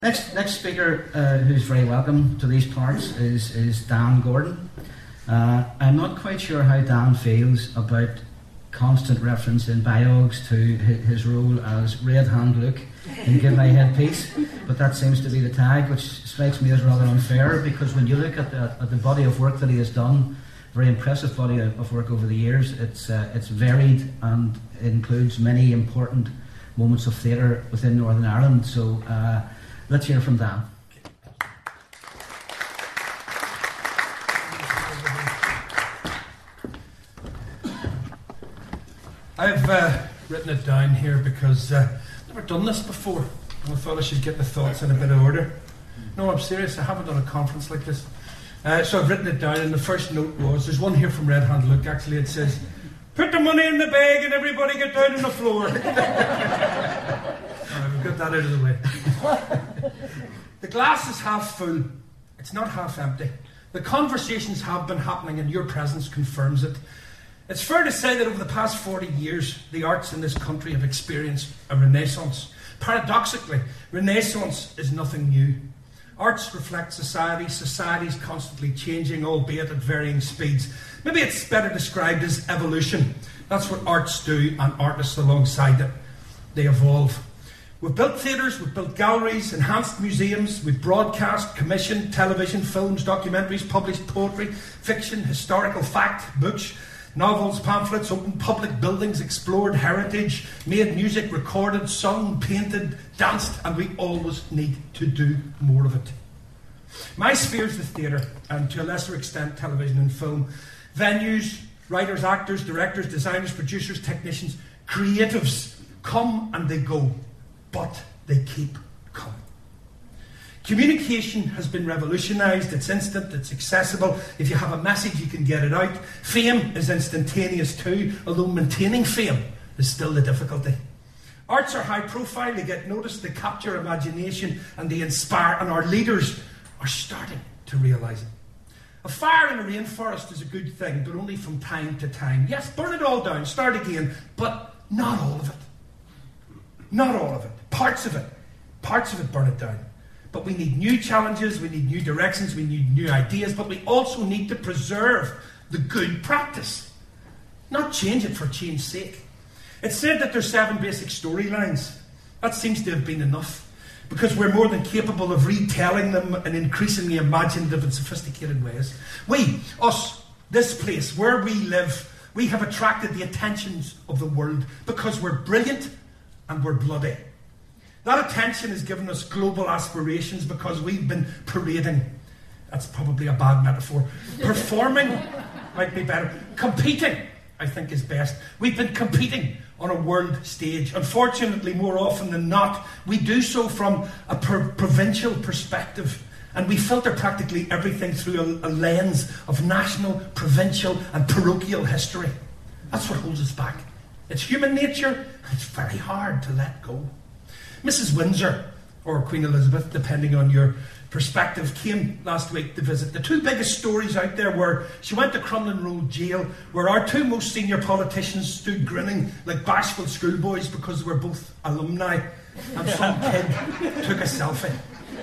Next speaker, who's very welcome to these parts, is Dan Gordon. I'm not quite sure how Dan feels about constant reference in biogs to his role as Red Hand Luke in Give My Headpiece, but that seems to be the tag, which strikes me as rather unfair, because when you look at the body of work that he has done, very impressive body of work over the years, it's varied and includes many important moments of theatre within Northern Ireland. So let's hear from Dan. I've written it down here because I've never done this before. I thought I should get the thoughts in a bit of order. No, I'm serious, I haven't done a conference like this. So I've written it down, and the first note was, there's one here from Red Hand Luke, actually. It says, "Put the money in the bag and everybody get down on the floor." Alright, we've got that out of the way. The glass is half full, it's not half empty. The conversations have been happening and your presence confirms it. It's fair to say that over the past 40 years, the arts in this country have experienced a renaissance. Paradoxically, renaissance is nothing new. Arts reflect society. Society is constantly changing, albeit at varying speeds. Maybe it's better described as evolution. That's what arts do, and artists alongside it. They evolve. We've built theatres, we've built galleries, enhanced museums, we've broadcast, commissioned television, films, documentaries, published poetry, fiction, historical fact, books, novels, pamphlets, opened public buildings, explored heritage, made music, recorded, sung, painted, danced, and we always need to do more of it. My sphere is the theatre, and to a lesser extent television and film. Venues, writers, actors, directors, designers, producers, technicians, creatives come and they go, but they keep coming. Communication has been revolutionised. It's instant, it's accessible. If you have a message, you can get it out. Fame is instantaneous too, although maintaining fame is still the difficulty. Arts are high profile, they get noticed, they capture imagination, and they inspire, and our leaders are starting to realise it. A fire in a rainforest is a good thing, but only from time to time. Yes, burn it all down, start again, but not all of it. Not all of it. Parts of it burn it down. But we need new challenges, we need new directions, we need new ideas, but we also need to preserve the good practice. Not change it for change's sake. It's said that there's 7 basic storylines. That seems to have been enough, because we're more than capable of retelling them in increasingly imaginative and sophisticated ways. We, us, this place, where we live, we have attracted the attentions of the world because we're brilliant and we're bloody. That attention has given us global aspirations because we've been parading. That's probably a bad metaphor. Performing might be better. Competing, I think, is best. We've been competing on a world stage. Unfortunately, more often than not, we do so from a provincial perspective, and we filter practically everything through a lens of national, provincial, and parochial history. That's what holds us back. It's human nature, and it's very hard to let go. Mrs. Windsor, or Queen Elizabeth, depending on your perspective, came last week to visit. The 2 biggest stories out there were she went to Crumlin Road Jail, where our 2 most senior politicians stood grinning like bashful schoolboys because they were both alumni, and some kid took a selfie.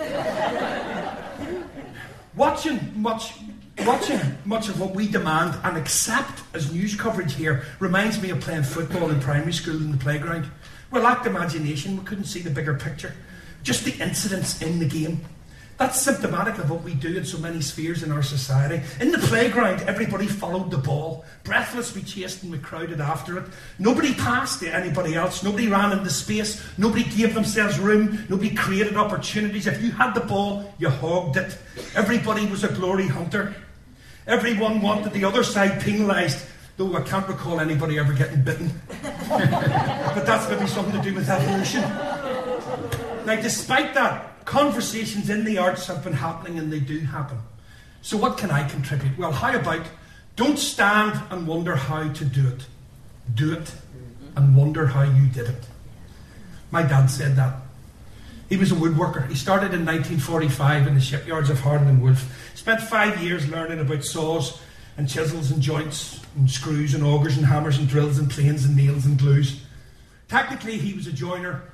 Watching much of what we demand and accept as news coverage here reminds me of playing football in primary school in the playground. We lacked imagination, we couldn't see the bigger picture, just the incidents in the game. That's symptomatic of what we do in so many spheres in our society. In the playground, everybody followed the ball. Breathless, we chased and we crowded after it. Nobody passed to anybody else. Nobody ran into space. Nobody gave themselves room. Nobody created opportunities. If you had the ball, you hogged it. Everybody was a glory hunter. Everyone wanted the other side penalised, though I can't recall anybody ever getting bitten. But that's maybe something to do with evolution. Now, despite that, conversations in the arts have been happening, and they do happen. So what can I contribute? Well, how about don't stand and wonder how to do it. Do it and wonder how you did it. My dad said that. He was a woodworker. He started in 1945 in the shipyards of Harland and Wolff. Spent 5 years learning about saws and chisels and joints and screws and augers and hammers and drills and planes and nails and glues. Technically, he was a joiner,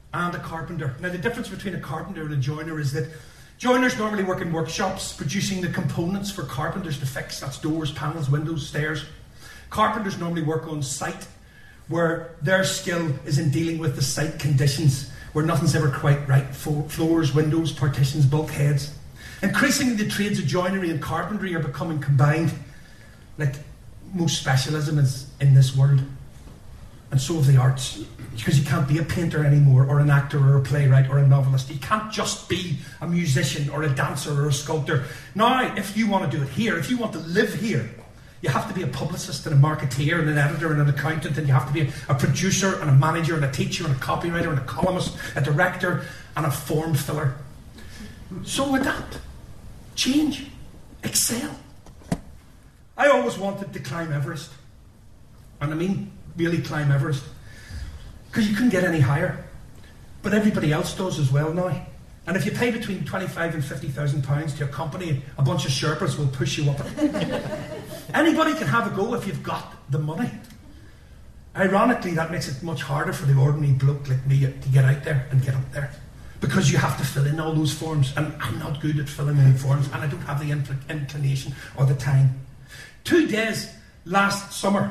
and a carpenter. Now, the difference between a carpenter and a joiner is that joiners normally work in workshops producing the components for carpenters to fix. That's doors, panels, windows, stairs. Carpenters normally work on site, where their skill is in dealing with the site conditions, where nothing's ever quite right. Floors, windows, partitions, bulkheads. Increasingly, the trades of joinery and carpentry are becoming combined, like most specialism is in this world. And so have the arts. Because you can't be a painter anymore, or an actor, or a playwright, or a novelist. You can't just be a musician, or a dancer, or a sculptor. Now, if you want to do it here, if you want to live here, you have to be a publicist and a marketeer and an editor and an accountant, and you have to be a producer and a manager and a teacher and a copywriter and a columnist, a director and a form filler. So adapt, change, excel. I always wanted to climb Everest. And I mean really climb Everest. Because you couldn't get any higher. But everybody else does as well now. And if you pay between £25,000 and £50,000 to accompany a bunch of Sherpas, will push you up it. Anybody can have a go if you've got the money. Ironically, that makes it much harder for the ordinary bloke like me to get out there and get up there. Because you have to fill in all those forms. And I'm not good at filling in forms. And I don't have the inclination or the time. 2 days last summer,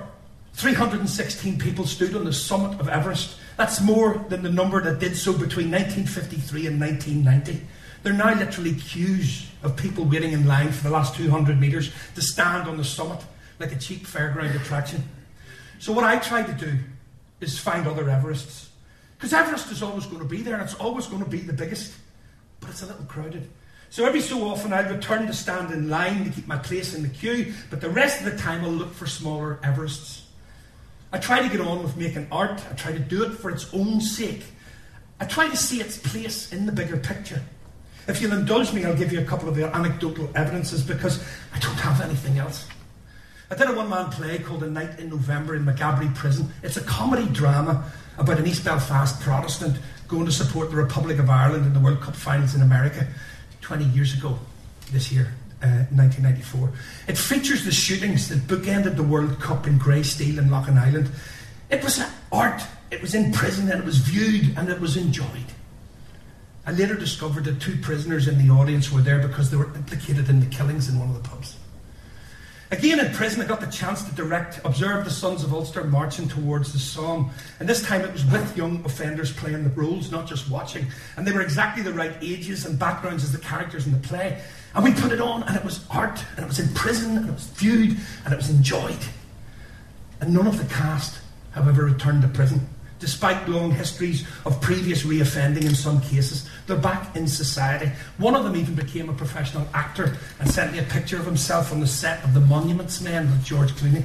316 people stood on the summit of Everest. That's more than the number that did so between 1953 and 1990. There are now literally queues of people waiting in line for the last 200 metres to stand on the summit like a cheap fairground attraction. So what I try to do is find other Everests. Because Everest is always going to be there, and it's always going to be the biggest. But it's a little crowded. So every so often I'll return to stand in line to keep my place in the queue, but the rest of the time I'll look for smaller Everests. I try to get on with making art. I try to do it for its own sake. I try to see its place in the bigger picture. If you'll indulge me, I'll give you a couple of the anecdotal evidences because I don't have anything else. I did a one-man play called A Night in November in Maghaberry Prison. It's a comedy drama about an East Belfast Protestant going to support the Republic of Ireland in the World Cup finals in America 20 years ago this year. 1994. It features the shootings that bookended the World Cup in Grey Steel in Loughin Island. It was art, it was in prison, and it was viewed and it was enjoyed. I later discovered that 2 prisoners in the audience were there because they were implicated in the killings in one of the pubs. Again in prison, I got the chance to observe the Sons of Ulster marching towards the Somme. And this time it was with young offenders playing the roles, not just watching. And they were exactly the right ages and backgrounds as the characters in the play. And we put it on, and it was art, and it was in prison, and it was viewed, and it was enjoyed. And none of the cast have ever returned to prison. Despite long histories of previous reoffending in some cases, they're back in society. One of them even became a professional actor and sent me a picture of himself on the set of The Monuments Men with George Clooney.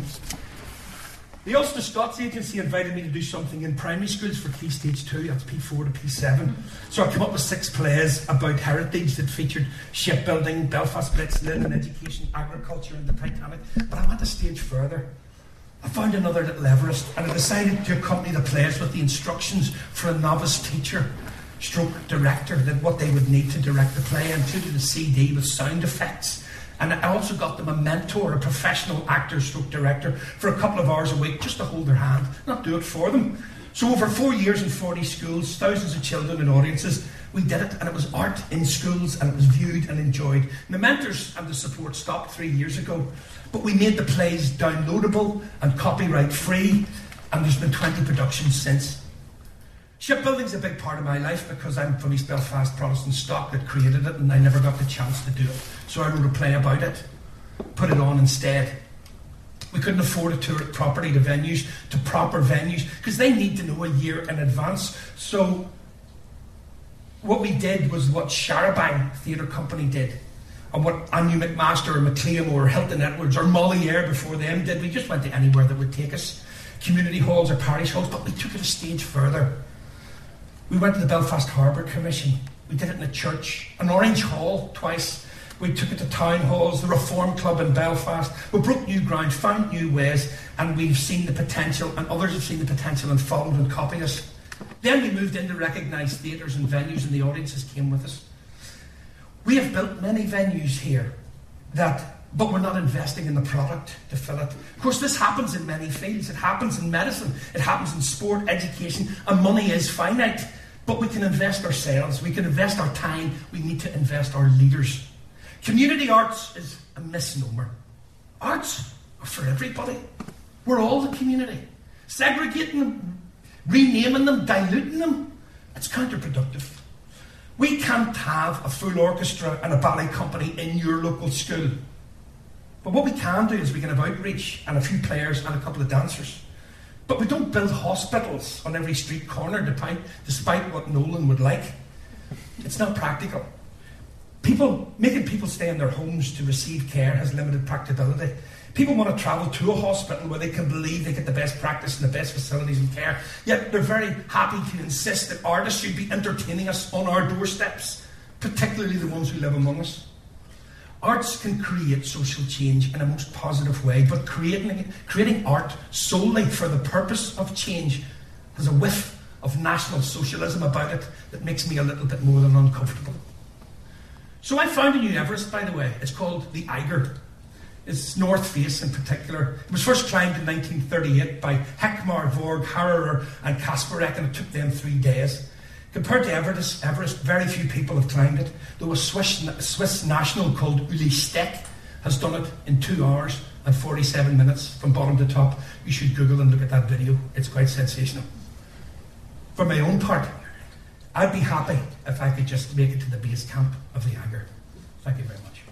The Ulster Scots Agency invited me to do something in primary schools for Key Stage 2, that's P4 to P7. So I came up with 6 plays about heritage that featured shipbuilding, Belfast Blitz, linen, education, agriculture and the Titanic. But I went a stage further. I found another little Everest, and I decided to accompany the plays with the instructions for a novice teacher, stroke director, that what they would need to direct the play, and included a CD with sound effects. And I also got them a mentor, a professional actor, stroke director, for a couple of hours a week, just to hold their hand, not do it for them. So over 4 years in 40 schools, thousands of children and audiences, we did it, and it was art in schools, and it was viewed and enjoyed. And the mentors and the support stopped 3 years ago, but we made the plays downloadable and copyright free, and there's been 20 productions since. Shipbuilding's a big part of my life because I'm from East Belfast Protestant stock that created it, and I never got the chance to do it. So I wrote a play about it, put it on instead. We couldn't afford to tour it properly to venues, to proper venues, because they need to know a year in advance. So what we did was what Sharabang Theatre Company did, and what Anu McMaster or McLean or Hilton Edwards or Moliere before them did. We just went to anywhere that would take us, community halls or parish halls, but we took it a stage further. We went to the Belfast Harbour Commission. We did it in a church, an Orange Hall twice. We took it to town halls, the Reform Club in Belfast. We broke new ground, found new ways, and we've seen the potential, and others have seen the potential and followed and copied us. Then we moved into recognised theatres and venues, and the audiences came with us. We have built many venues here, but we're not investing in the product to fill it. Of course, this happens in many fields. It happens in medicine, it happens in sport, education, and money is finite. But we can invest ourselves, we can invest our time, we need to invest our leaders. Community arts is a misnomer. Arts are for everybody. We're all the community. Segregating them, renaming them, diluting them, it's counterproductive. We can't have a full orchestra and a ballet company in your local school. But what we can do is we can have outreach and a few players and a couple of dancers. But we don't build hospitals on every street corner, despite what Nolan would like. It's not practical. Making people stay in their homes to receive care has limited practicability. People want to travel to a hospital where they can believe they get the best practice and the best facilities and care, yet they're very happy to insist that artists should be entertaining us on our doorsteps, particularly the ones who live among us. Arts can create social change in a most positive way, but creating art solely for the purpose of change has a whiff of National Socialism about it that makes me a little bit more than uncomfortable. So I found a new Everest, by the way. It's called the Eiger. Its north face in particular. It was first climbed in 1938 by Heckmar, Vorg, Harrer and Kasparek, and it took them 3 days. Compared to Everest, very few people have climbed it, though a Swiss national called Uli Steck has done it in 2 hours and 47 minutes from bottom to top. You should Google and look at that video. It's quite sensational. For my own part, I'd be happy if I could just make it to the base camp of the Eiger. Thank you very much.